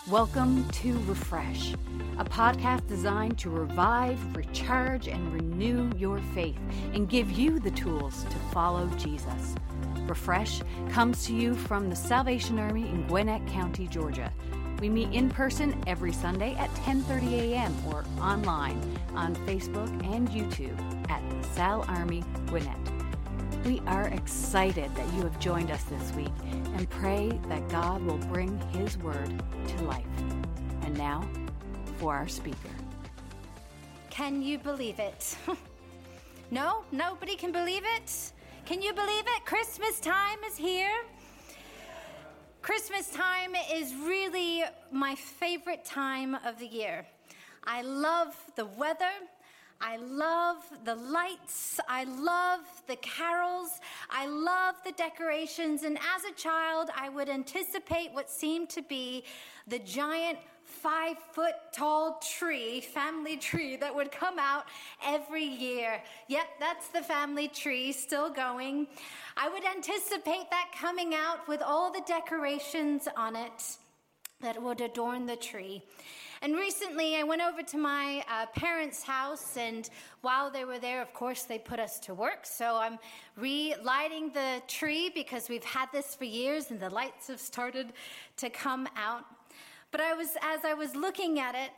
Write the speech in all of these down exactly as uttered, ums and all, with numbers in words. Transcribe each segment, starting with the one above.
Welcome to Refresh, a podcast designed to revive, recharge, and renew your faith and give you the tools to follow Jesus. Refresh comes to you from the Salvation Army in Gwinnett County, Georgia. We meet in person every Sunday at ten thirty a.m. or online on Facebook and YouTube at Sal Army Gwinnett. We are excited that you have joined us this week and pray that God will bring His Word to life. And now, for our speaker. Can you believe it? No? Nobody can believe it? Can you believe it? Christmas time is here. Christmas time is really my favorite time of the year. I love the weather. I love the lights. I love the carols. I love the decorations. And as a child, I would anticipate what seemed to be the giant five-foot-tall tree, family tree, that would come out every year. Yep, that's the family tree still going. I would anticipate that coming out with all the decorations on it that would adorn the tree. And recently, I went over to my uh, parents' house, and while they were there, of course, they put us to work. So I'm relighting the tree because we've had this for years, and the lights have started to come out. But I was, as I was looking at it,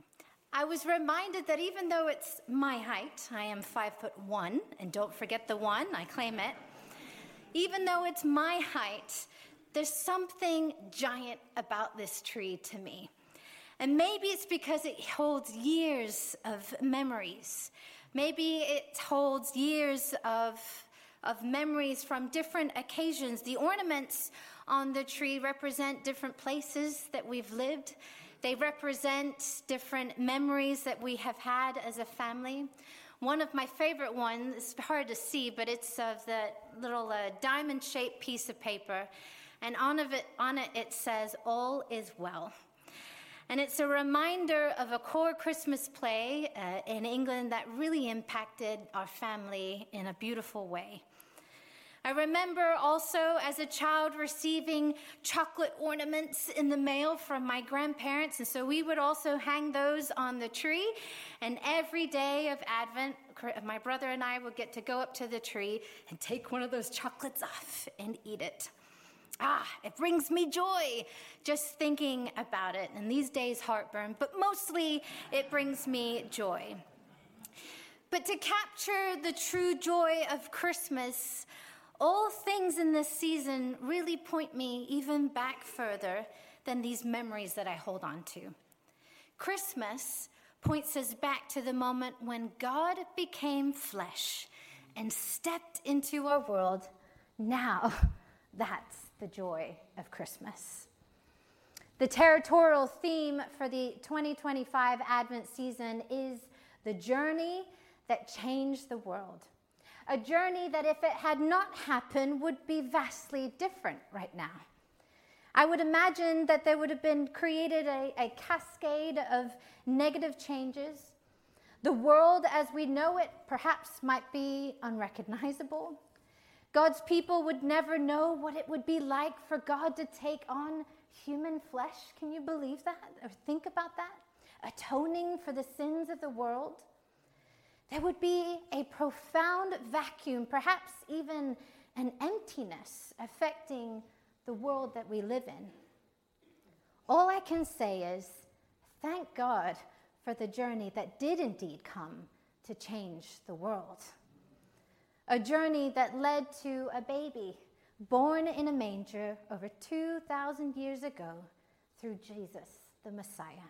I was reminded that even though it's my height, I am five foot one, and don't forget the one, I claim it. Even though it's my height, there's something giant about this tree to me. And maybe it's because it holds years of memories. Maybe it holds years of, of memories from different occasions. The ornaments on the tree represent different places that we've lived. They represent different memories that we have had as a family. One of my favorite ones, it's hard to see, but it's of the little uh, diamond-shaped piece of paper. And on, of it, on it, it says, "All is well." And it's a reminder of a core Christmas play uh, in England that really impacted our family in a beautiful way. I remember also as a child receiving chocolate ornaments in the mail from my grandparents, and so we would also hang those on the tree. And every day of Advent, my brother and I would get to go up to the tree and take one of those chocolates off and eat it. Ah, it brings me joy just thinking about it. And these days, heartburn, but mostly it brings me joy. But to capture the true joy of Christmas, all things in this season really point me even back further than these memories that I hold on to. Christmas points us back to the moment when God became flesh and stepped into our world. Now, that's the joy of Christmas. The territorial theme for the twenty twenty-five Advent season is the journey that changed the world. A journey that, if it had not happened, would be vastly different right now. I would imagine that there would have been created a, a cascade of negative changes. The world as we know it perhaps might be unrecognizable. God's people would never know what it would be like for God to take on human flesh. Can you believe that or think about that? Atoning for the sins of the world. There would be a profound vacuum, perhaps even an emptiness affecting the world that we live in. All I can say is, thank God for the journey that did indeed come to change the world. A journey that led to a baby born in a manger over two thousand years ago through Jesus, the Messiah.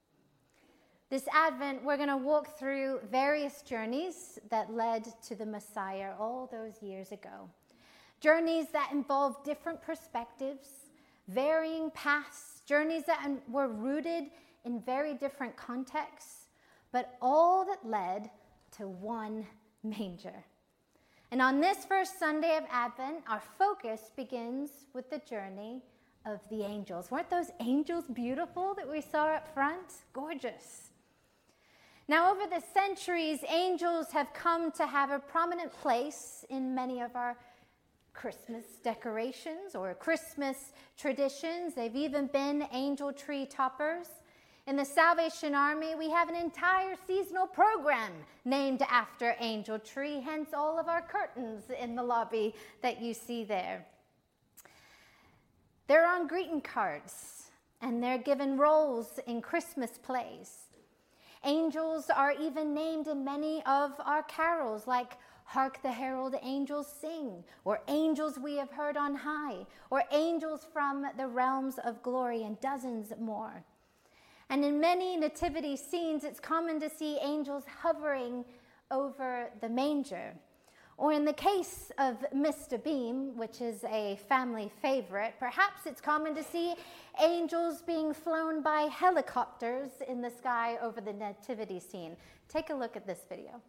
This Advent, we're going to walk through various journeys that led to the Messiah all those years ago. Journeys that involve different perspectives, varying paths, journeys that were rooted in very different contexts, but all that led to one manger. And on this first Sunday of Advent, our focus begins with the journey of the angels. Weren't those angels beautiful that we saw up front? Gorgeous. Now, over the centuries, angels have come to have a prominent place in many of our Christmas decorations or Christmas traditions. They've even been angel tree toppers. In the Salvation Army, we have an entire seasonal program named after Angel Tree, hence all of our curtains in the lobby that you see there. They're on greeting cards, and they're given roles in Christmas plays. Angels are even named in many of our carols, like Hark the Herald Angels Sing, or Angels We Have Heard on High, or Angels from the Realms of Glory, and dozens more. And in many nativity scenes, it's common to see angels hovering over the manger. Or in the case of Mister Beam, which is a family favorite, perhaps it's common to see angels being flown by helicopters in the sky over the nativity scene. Take a look at this video.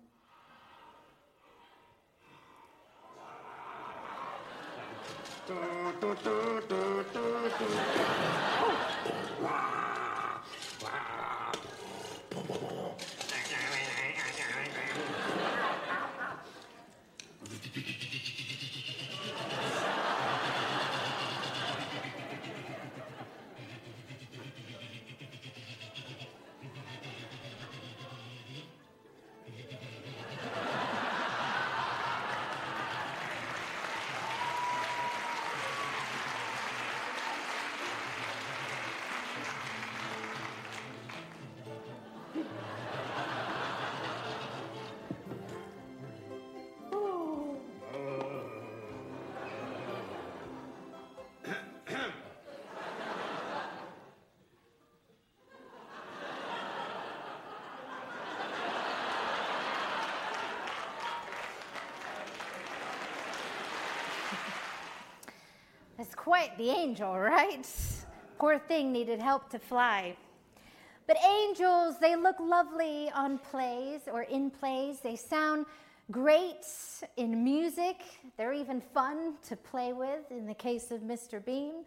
That's quite the angel, right? Poor thing needed help to fly. But angels, they look lovely on plays or in plays. They sound great in music. They're even fun to play with in the case of Mister Beam.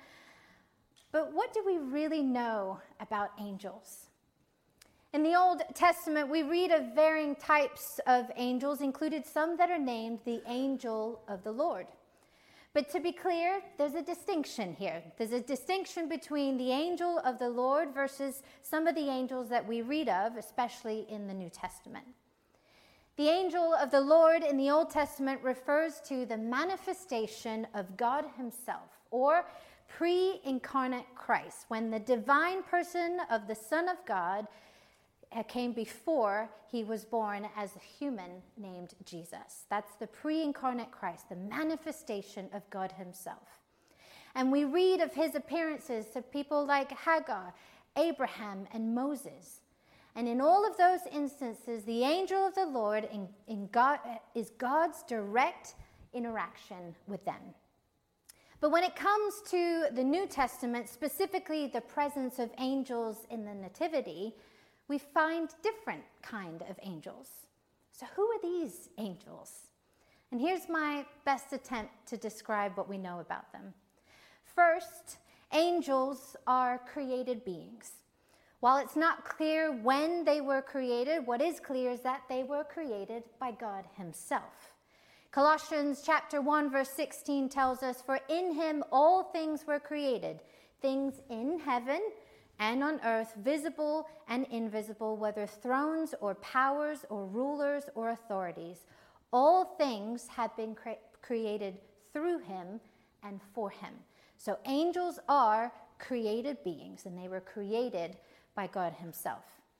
But what do we really know about angels? In the Old Testament, we read of varying types of angels, included some that are named the angel of the Lord. But to be clear, there's a distinction here. There's a distinction between the angel of the Lord versus some of the angels that we read of, especially in the New Testament. The angel of the Lord in the Old Testament refers to the manifestation of God himself, or pre-incarnate Christ, when the divine person of the Son of God came before he was born as a human named Jesus. That's the pre-incarnate Christ, the manifestation of God himself. And we read of his appearances to people like Hagar, Abraham, and Moses. And in all of those instances, the angel of the Lord in, in God, is God's direct interaction with them. But when it comes to the New Testament, specifically the presence of angels in the Nativity, we find different kind of angels. So who are these angels? And here's my best attempt to describe what we know about them. First, angels are created beings. While it's not clear when they were created, what is clear is that they were created by God himself. Colossians chapter one verse sixteen tells us, "For in him all things were created, things in heaven and on earth, visible and invisible, whether thrones or powers or rulers or authorities. All things have been cre- created through him and for him." So angels are created beings, and they were created by God himself.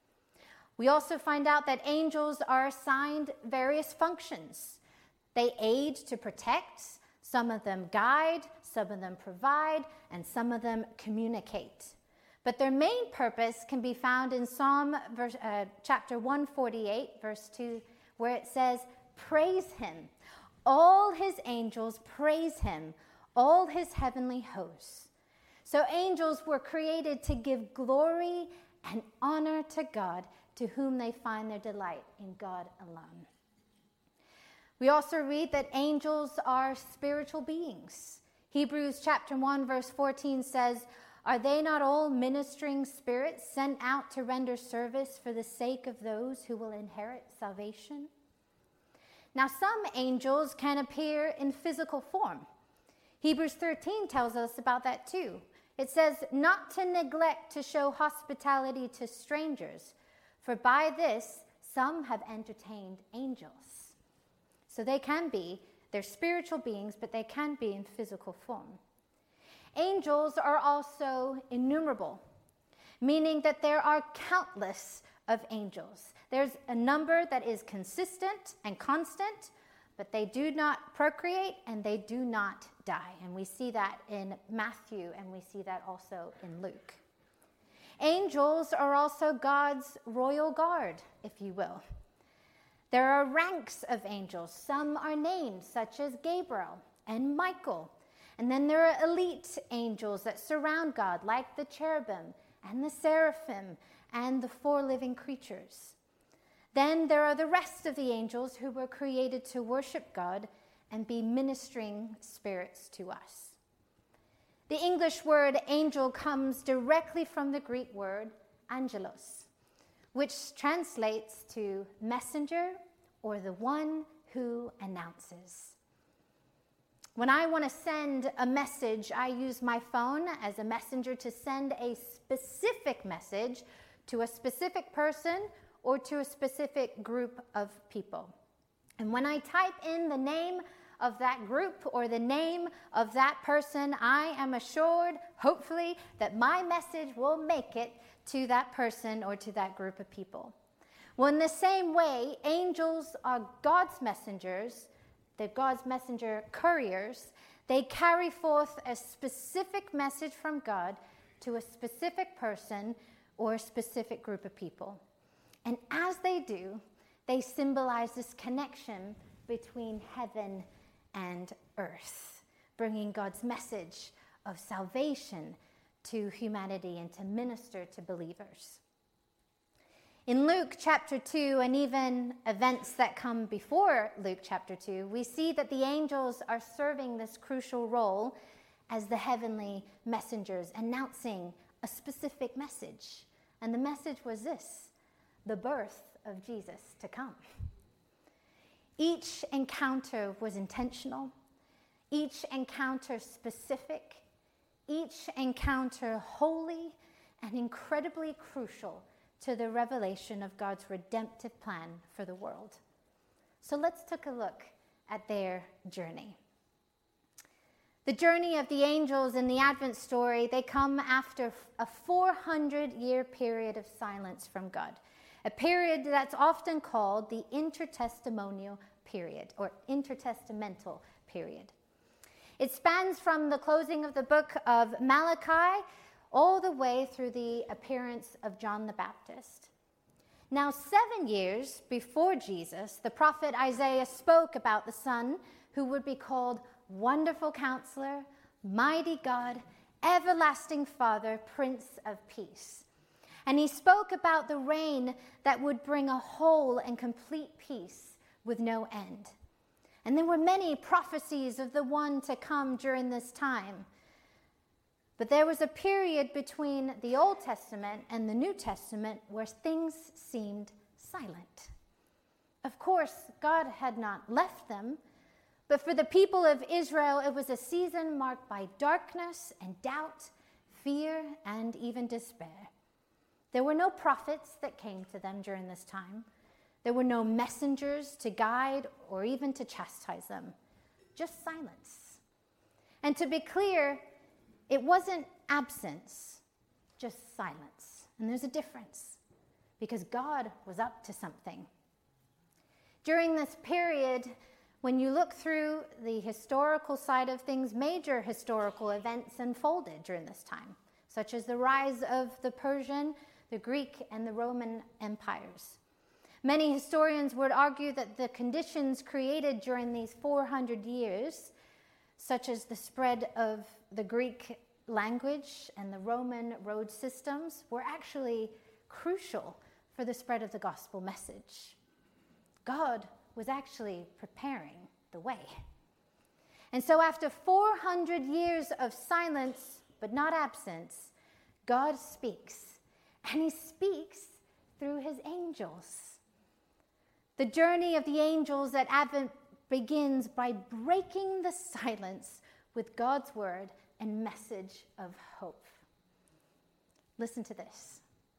We also find out that angels are assigned various functions. They aid to protect, some of them guide, some of them provide, and some of them communicate. But their main purpose can be found in Psalm verse, uh, chapter one forty-eight, verse two, where it says, "Praise him. All his angels praise him, all his heavenly hosts." So angels were created to give glory and honor to God, to whom they find their delight in God alone. We also read that angels are spiritual beings. Hebrews chapter one, verse fourteen says, "Are they not all ministering spirits sent out to render service for the sake of those who will inherit salvation?" Now, some angels can appear in physical form. Hebrews thirteen tells us about that too. It says, not to neglect to show hospitality to strangers, for by this some have entertained angels. So they can be, they're spiritual beings, but they can be in physical form. Angels are also innumerable, meaning that there are countless of angels. There's a number that is consistent and constant, but they do not procreate and they do not die. And we see that in Matthew and we see that also in Luke. Angels are also God's royal guard, if you will. There are ranks of angels. Some are named, such as Gabriel and Michael. And then there are elite angels that surround God, like the cherubim and the seraphim and the four living creatures. Then there are the rest of the angels who were created to worship God and be ministering spirits to us. The English word angel comes directly from the Greek word angelos, which translates to messenger or the one who announces. When I want to send a message, I use my phone as a messenger to send a specific message to a specific person or to a specific group of people. And when I type in the name of that group or the name of that person, I am assured, hopefully, that my message will make it to that person or to that group of people. Well, in the same way, angels are God's messengers. They're God's messenger couriers. They carry forth a specific message from God to a specific person or a specific group of people. And as they do, they symbolize this connection between heaven and earth, bringing God's message of salvation to humanity and to minister to believers. In Luke chapter two, and even events that come before Luke chapter two, we see that the angels are serving this crucial role as the heavenly messengers, announcing a specific message. And the message was this: the birth of Jesus to come. Each encounter was intentional, each encounter specific, each encounter holy and incredibly crucial to the revelation of God's redemptive plan for the world. So let's take a look at their journey. The journey of the angels in the Advent story, they come after a four hundred year period of silence from God. A period that's often called the intertestamental period or intertestamental period. It spans from the closing of the book of Malachi all the way through the appearance of John the Baptist. Now, seven years before Jesus, the prophet Isaiah spoke about the Son who would be called Wonderful Counselor, Mighty God, Everlasting Father, Prince of Peace. And he spoke about the reign that would bring a whole and complete peace with no end. And there were many prophecies of the one to come during this time. But there was a period between the Old Testament and the New Testament where things seemed silent. Of course, God had not left them, but for the people of Israel, it was a season marked by darkness and doubt, fear, and even despair. There were no prophets that came to them during this time. There were no messengers to guide or even to chastise them. Just silence. And to be clear, it wasn't absence, just silence. And there's a difference, because God was up to something. During this period, when you look through the historical side of things, major historical events unfolded during this time, such as the rise of the Persian, the Greek, and the Roman empires. Many historians would argue that the conditions created during these four hundred years, such as the spread of the Greek language and the Roman road systems, were actually crucial for the spread of the gospel message. God was actually preparing the way. And so after four hundred years of silence, but not absence, God speaks. And he speaks through his angels. The journey of the angels at Advent begins by breaking the silence with God's word and message of hope. Listen to this.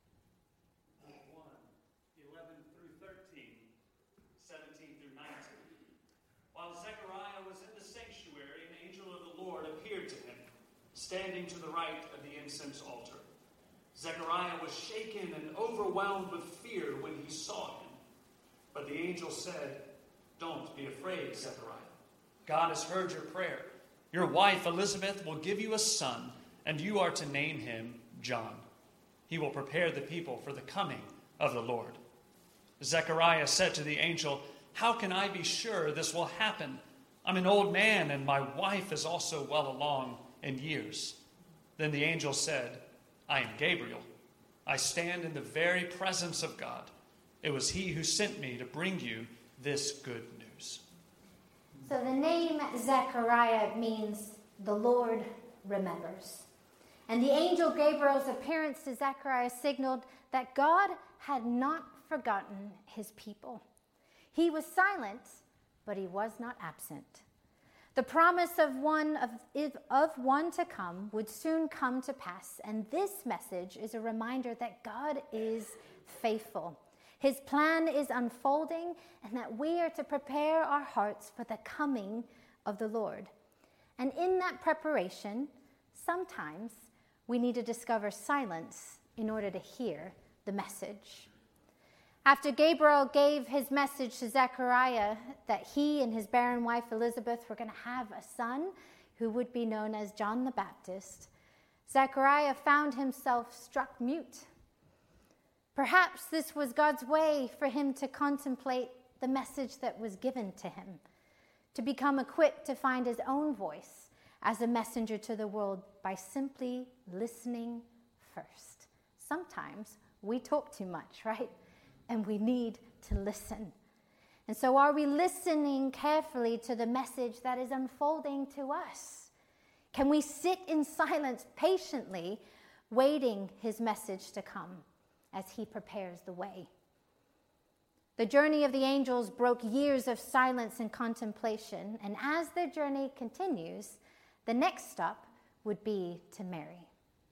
one, eleven through thirteen, seventeen through nineteen. While Zechariah was in the sanctuary, an angel of the Lord appeared to him, standing to the right of the incense altar. Zechariah was shaken and overwhelmed with fear when he saw him. But the angel said, "Don't be afraid, Zechariah. God has heard your prayer. Your wife Elizabeth will give you a son, and you are to name him John. He will prepare the people for the coming of the Lord." Zechariah said to the angel, "How can I be sure this will happen? I'm an old man, and my wife is also well along in years." Then the angel said, "I am Gabriel. I stand in the very presence of God. It was he who sent me to bring you this good news." So the name Zechariah means the Lord remembers. And the angel Gabriel's appearance to Zechariah signaled that God had not forgotten his people. He was silent, but he was not absent. The promise of one of, of one to come would soon come to pass, and this message is a reminder that God is faithful. His plan is unfolding, and that we are to prepare our hearts for the coming of the Lord. And in that preparation, sometimes we need to discover silence in order to hear the message. After Gabriel gave his message to Zechariah that he and his barren wife Elizabeth were going to have a son who would be known as John the Baptist, Zechariah found himself struck mute. Perhaps this was God's way for him to contemplate the message that was given to him, to become equipped to find his own voice as a messenger to the world by simply listening first. Sometimes we talk too much, right? And we need to listen. And so are we listening carefully to the message that is unfolding to us? Can we sit in silence patiently, waiting his message to come as he prepares the way? The journey of the angels broke years of silence and contemplation, and as their journey continues, the next stop would be to Mary.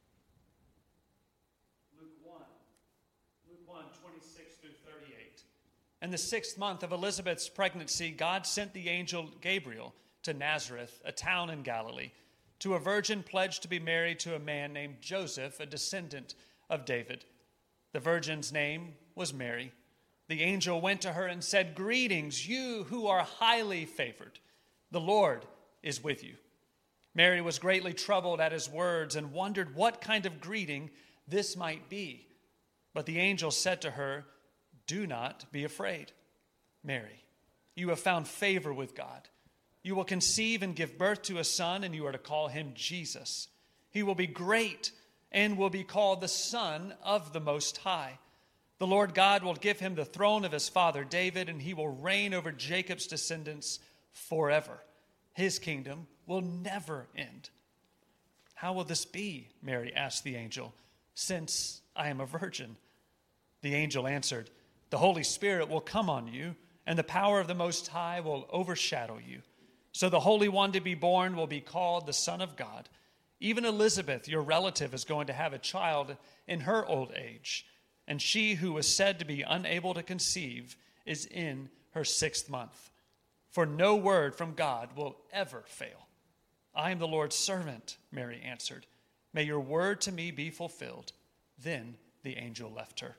Luke one, Luke one, twenty-six through thirty-eight. In the sixth month of Elizabeth's pregnancy, God sent the angel Gabriel to Nazareth, a town in Galilee, to a virgin pledged to be married to a man named Joseph, a descendant of David. The virgin's name was Mary. The angel went to her and said, "Greetings, you who are highly favored. The Lord is with you." Mary was greatly troubled at his words and wondered what kind of greeting this might be. But the angel said to her, "Do not be afraid, Mary. You have found favor with God. You will conceive and give birth to a son, and you are to call him Jesus. He will be great and will be called the Son of the Most High. The Lord God will give him the throne of his father David, and he will reign over Jacob's descendants forever. His kingdom will never end." "How will this be?" Mary asked the angel, "since I am a virgin?" The angel answered, "The Holy Spirit will come on you, and the power of the Most High will overshadow you. So the Holy One to be born will be called the Son of God. Even Elizabeth, your relative, is going to have a child in her old age, and she who was said to be unable to conceive is in her sixth month. For no word from God will ever fail." "I am the Lord's servant," Mary answered. "May your word to me be fulfilled." Then the angel left her.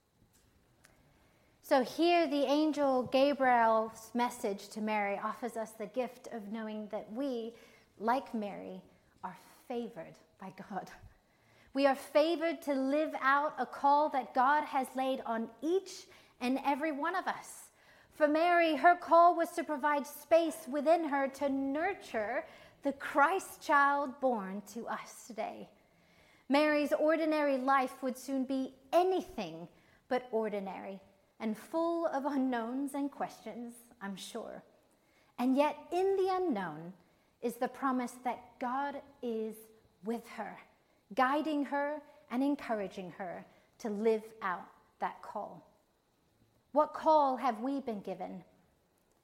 So here the angel Gabriel's message to Mary offers us the gift of knowing that we, like Mary, are favored by God. We are favored to live out a call that God has laid on each and every one of us. For Mary, her call was to provide space within her to nurture the Christ child born to us today. Mary's ordinary life would soon be anything but ordinary and full of unknowns and questions, I'm sure. And yet in the unknown is the promise that God is with her, guiding her and encouraging her to live out that call. What call have we been given?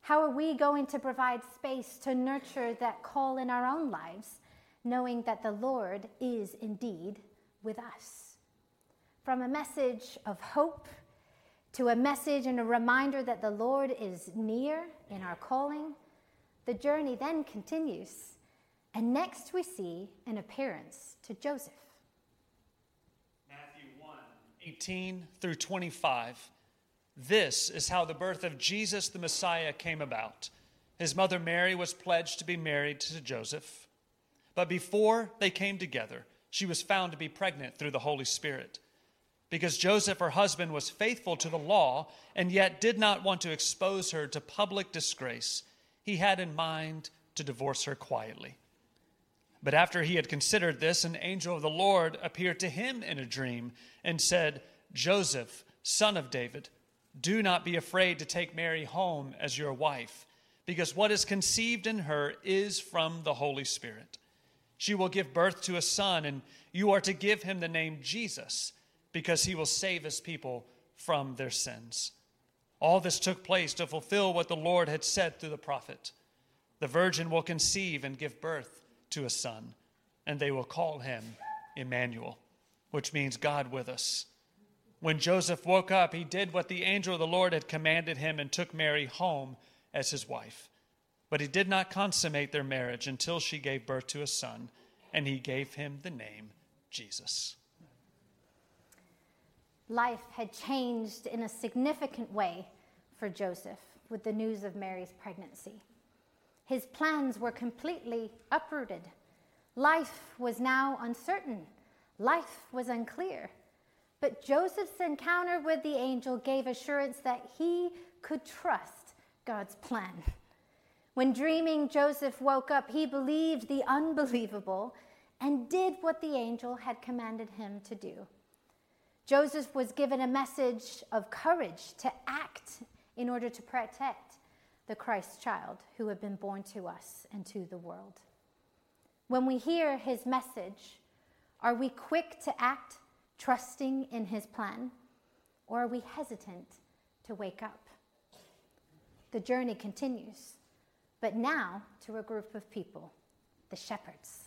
How are we going to provide space to nurture that call in our own lives, knowing that the Lord is indeed with us? From a message of hope to a message and a reminder that the Lord is near in our calling, the journey then continues. And next we see an appearance to Joseph. Matthew one, eighteen through twenty-five. This is how the birth of Jesus the Messiah came about. His mother Mary was pledged to be married to Joseph. But before they came together, she was found to be pregnant through the Holy Spirit. Because Joseph, her husband, was faithful to the law and yet did not want to expose her to public disgrace, he had in mind to divorce her quietly. But after he had considered this, an angel of the Lord appeared to him in a dream and said, "Joseph, son of David, do not be afraid to take Mary home as your wife, because what is conceived in her is from the Holy Spirit. She will give birth to a son, and you are to give him the name Jesus, because he will save his people from their sins." All this took place to fulfill what the Lord had said through the prophet. The virgin will conceive and give birth to a son, and they will call him Emmanuel, which means God with us. When Joseph woke up, he did what the angel of the Lord had commanded him and took Mary home as his wife. But he did not consummate their marriage until she gave birth to a son, and he gave him the name Jesus. Life had changed in a significant way for Joseph with the news of Mary's pregnancy. His plans were completely uprooted. Life was now uncertain. Life was unclear. But Joseph's encounter with the angel gave assurance that he could trust God's plan. When dreaming, Joseph woke up, he believed the unbelievable and did what the angel had commanded him to do. Joseph was given a message of courage to act in order to protect the Christ child who had been born to us and to the world. When we hear his message, are we quick to act, trusting in his plan, or are we hesitant to wake up? The journey continues, but now to a group of people, the shepherds.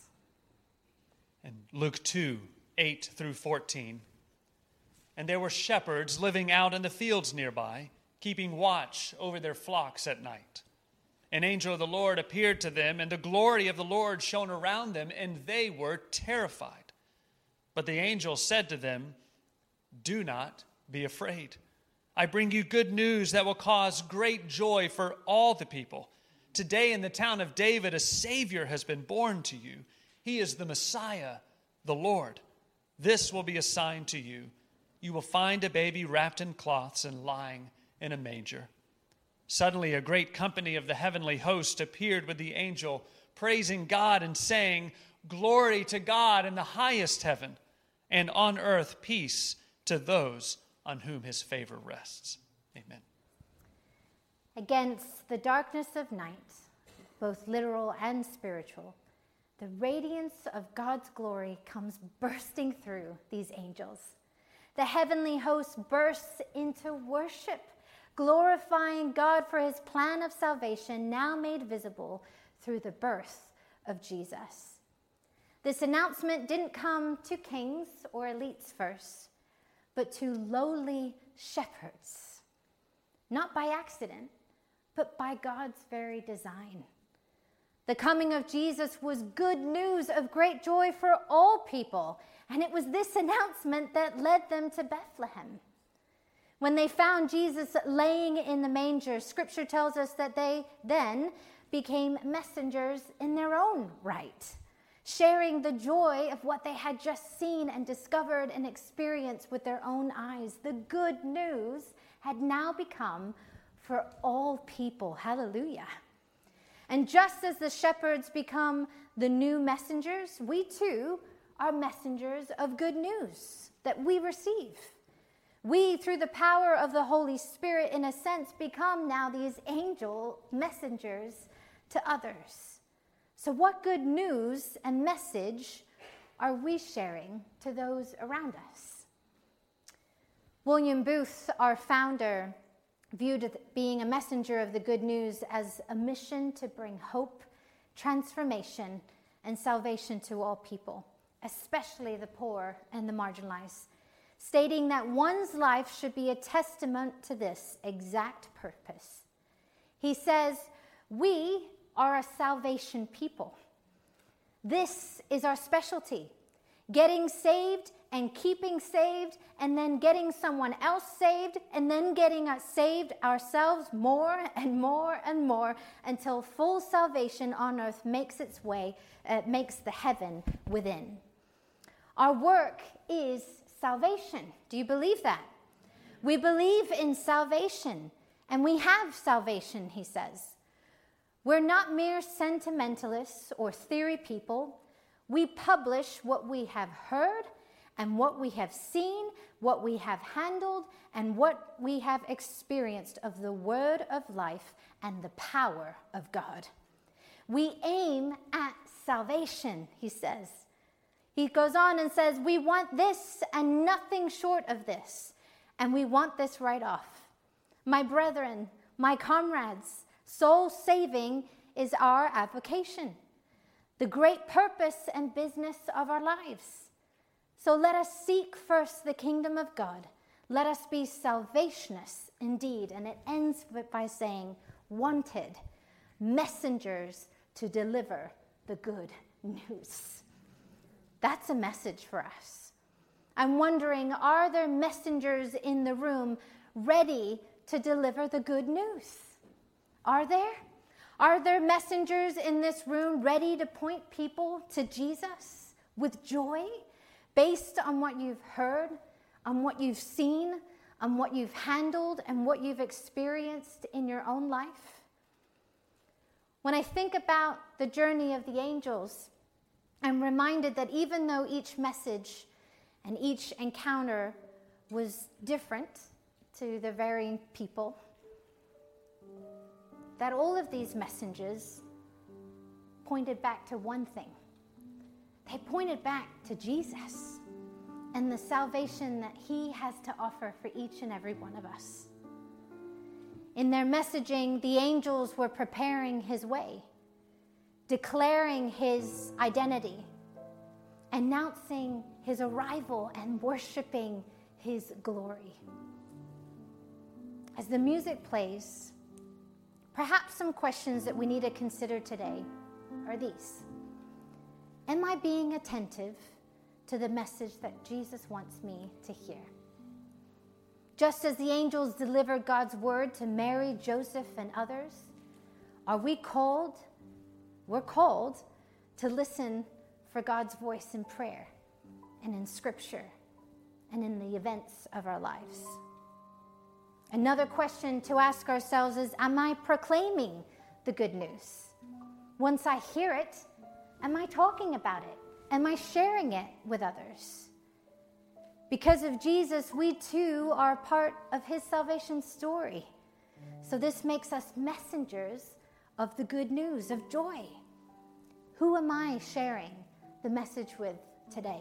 And Luke two, eight through fourteen. And there were shepherds living out in the fields nearby, keeping watch over their flocks at night. An angel of the Lord appeared to them, and the glory of the Lord shone around them, and they were terrified. But the angel said to them, "Do not be afraid. I bring you good news that will cause great joy for all the people. Today in the town of David, a Savior has been born to you. He is the Messiah, the Lord. This will be a sign to you. You will find a baby wrapped in cloths and lying in a manger." Suddenly a great company of the heavenly host appeared with the angel, praising God and saying, "Glory to God in the highest heaven, and on earth peace to those on whom his favor rests." Amen. Against the darkness of night, both literal and spiritual, the radiance of God's glory comes bursting through these angels. The heavenly host bursts into worship, glorifying God for his plan of salvation now made visible through the birth of Jesus. This announcement didn't come to kings or elites first, but to lowly shepherds, not by accident, but by God's very design. The coming of Jesus was good news of great joy for all people, and it was this announcement that led them to Bethlehem. When they found Jesus laying in the manger, Scripture tells us that they then became messengers in their own right, sharing the joy of what they had just seen and discovered and experienced with their own eyes. The good news had now become for all people. Hallelujah. And just as the shepherds become the new messengers, we too are messengers of good news that we receive. We, through the power of the Holy Spirit, in a sense, become now these angel messengers to others. So what good news and message are we sharing to those around us? William Booth, our founder, viewed being a messenger of the good news as a mission to bring hope, transformation, and salvation to all people, especially the poor and the marginalized, stating that one's life should be a testament to this exact purpose. He says, we are a salvation people. This is our specialty, getting saved and keeping saved, and then getting someone else saved, and then getting us saved ourselves more and more and more until full salvation on earth makes its way, uh, makes the heaven within. Our work is salvation. Do you believe that? We believe in salvation, and we have salvation, he says. We're not mere sentimentalists or theory people. We publish what we have heard and what we have seen, what we have handled, and what we have experienced of the word of life and the power of God. We aim at salvation, he says. He goes on and says, we want this and nothing short of this, and we want this right off. My brethren, my comrades, soul saving is our avocation, the great purpose and business of our lives. So let us seek first the kingdom of God. Let us be salvationists indeed. And it ends by saying, wanted messengers to deliver the good news. That's a message for us. I'm wondering, are there messengers in the room ready to deliver the good news? Are there? Are there messengers in this room ready to point people to Jesus with joy, based on what you've heard, on what you've seen, on what you've handled, and what you've experienced in your own life? When I think about the journey of the angels, I'm reminded that even though each message and each encounter was different to the varying people, that all of these messages pointed back to one thing. They pointed back to Jesus and the salvation that he has to offer for each and every one of us. In their messaging, the angels were preparing his way, declaring his identity, announcing his arrival, and worshiping his glory. As the music plays, perhaps some questions that we need to consider today are these. Am I being attentive to the message that Jesus wants me to hear? Just as the angels delivered God's word to Mary, Joseph, and others, are we called, we're called to listen for God's voice in prayer and in scripture and in the events of our lives? Another question to ask ourselves is, am I proclaiming the good news? Once I hear it, am I talking about it? Am I sharing it with others? Because of Jesus, we too are part of his salvation story. So this makes us messengers of the good news, of joy. Who am I sharing the message with today?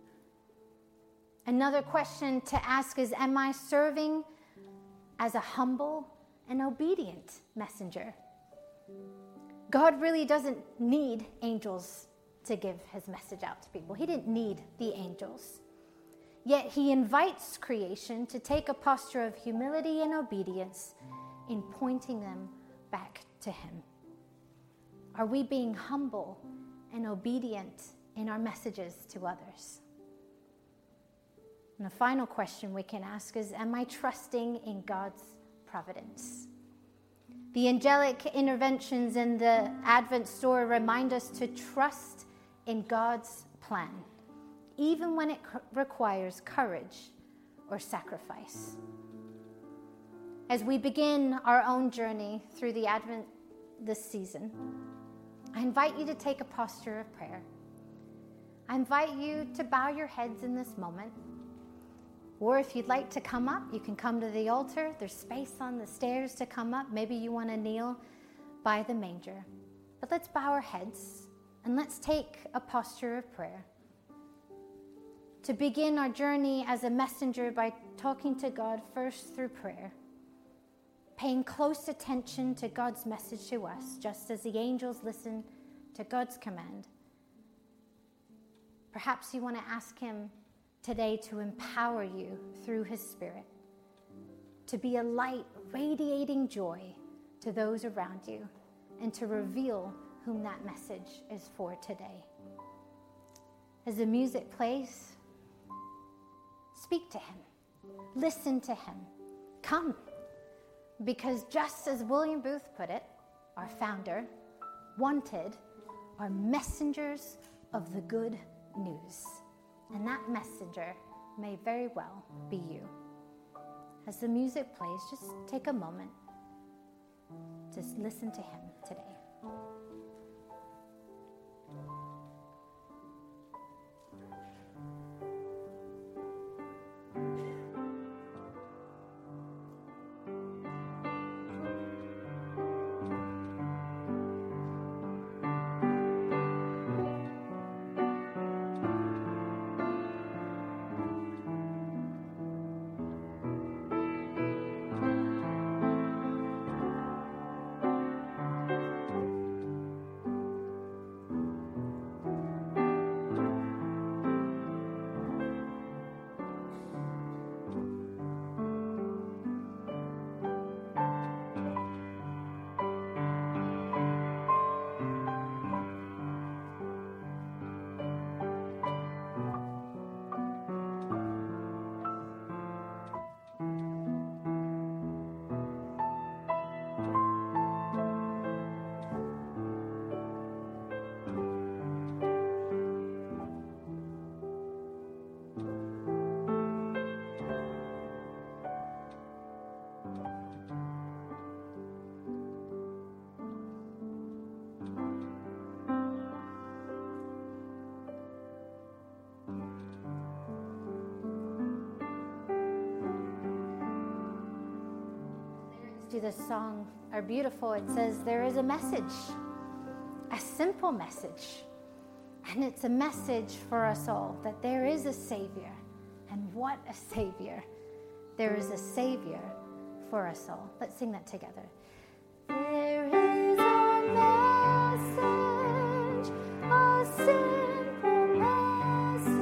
Another question to ask is, am I serving as a humble and obedient messenger? God really doesn't need angels to give his message out to people. He didn't need the angels. Yet he invites creation to take a posture of humility and obedience in pointing them back to him. Are we being humble and obedient in our messages to others? And the final question we can ask is, am I trusting in God's providence? The angelic interventions in the Advent story remind us to trust in God's plan, even when it requires courage or sacrifice. As we begin our own journey through the Advent this season, I invite you to take a posture of prayer. I invite you to bow your heads in this moment. Or if you'd like to come up, you can come to the altar. There's space on the stairs to come up. Maybe you want to kneel by the manger. But let's bow our heads and let's take a posture of prayer to begin our journey as a messenger by talking to God first through prayer. paying close attention to God's message to us, just as the angels listen to God's command. Perhaps you want to ask him today to empower you through his Spirit, to be a light radiating joy to those around you, and to reveal whom that message is for today. As the music plays, speak to him, listen to him, come. Because just as William Booth put it, our founder, wanted are messengers of the good news. And that messenger may very well be you. As the music plays, just take a moment to listen to him today. To this song are beautiful. It says there is a message, a simple message, and it's a message for us all, that there is a Savior. And what a Savior. There is a Savior for us all. Let's sing that together. There is a message, a simple message.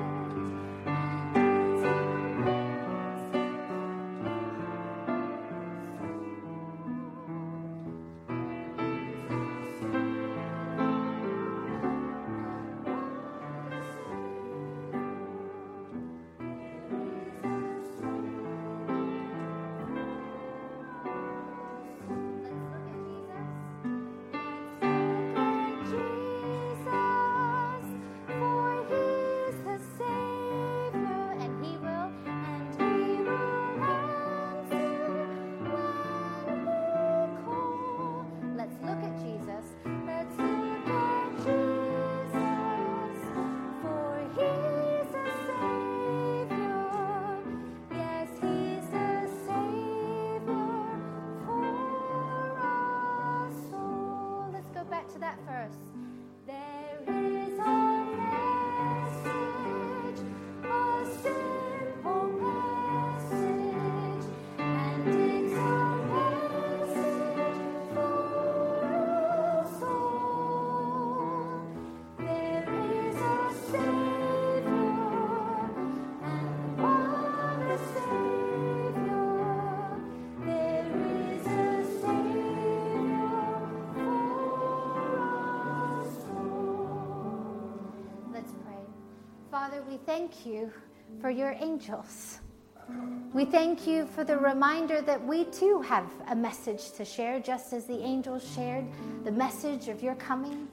Father, we thank you for your angels. We thank you for the reminder that we too have a message to share, just as the angels shared the message of your coming.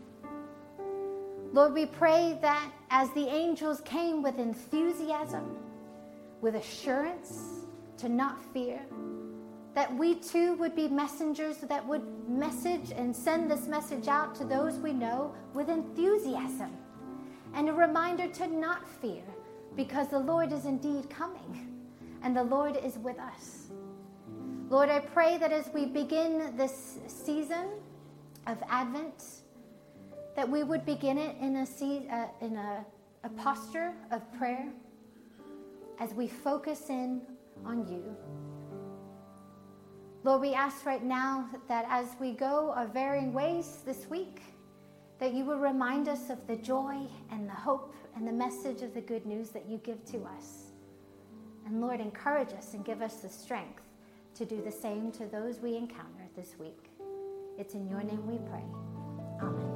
Lord, we pray that as the angels came with enthusiasm, with assurance to not fear, that we too would be messengers that would message and send this message out to those we know with enthusiasm, and a reminder to not fear, because the Lord is indeed coming and the Lord is with us. Lord, I pray that as we begin this season of Advent, that we would begin it in a, uh, in a, a posture of prayer as we focus in on you. Lord, we ask right now that as we go our varying ways this week, that you will remind us of the joy and the hope and the message of the good news that you give to us. And Lord, encourage us and give us the strength to do the same to those we encounter this week. It's in your name we pray. Amen.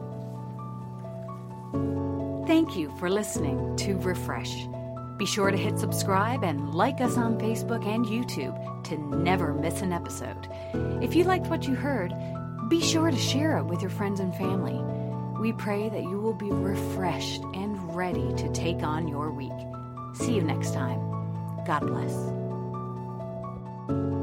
Thank you for listening to Refresh. Be sure to hit subscribe and like us on Facebook and YouTube to never miss an episode. If you liked what you heard, be sure to share it with your friends and family. We pray that you will be refreshed and ready to take on your week. See you next time. God bless.